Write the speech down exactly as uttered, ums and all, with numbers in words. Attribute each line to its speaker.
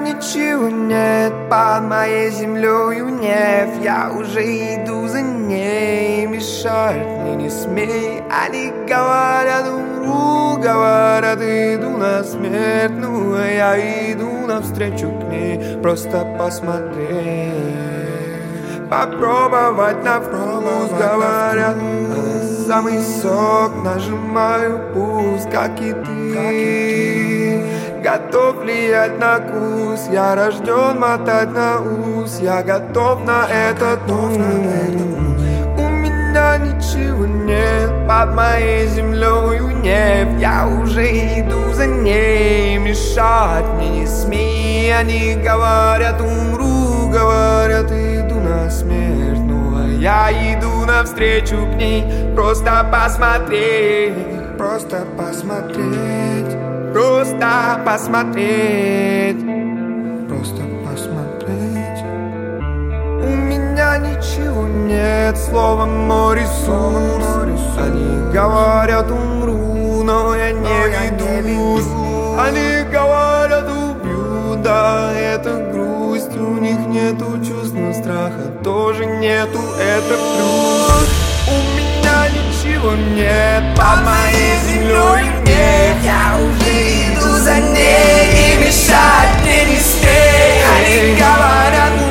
Speaker 1: ничего нет под моей землею нефть. Я уже иду за ней, мешать мне не смей. Они говорят, умру, говорят, иду на смерть. Ну а я иду навстречу к ней, просто посмотреть, попробовать на вкус. Говорят, она самый сок, нажимаю пусть, как и ты. Готов влиять на вкус, я рожден мотать на ус. Я готов на этот ум. У меня ничего нет под моей землею нефть. Я уже иду за ней, мешать мне не смей. Они говорят, умру, говорят, иду на смерть. Ну а я иду навстречу к ней, просто посмотреть, просто посмотреть, просто посмотреть, просто посмотреть. У меня ничего нет, слово мой ресурс. Они говорят, умру, но я не ведусь. Они говорят, убью, да, это грусть. У них нету чувств, но страха тоже нету, это плюс. У меня ничего нет под моей землей нет. Я уже иду за ней, и мешать мне не смей. Они говорят,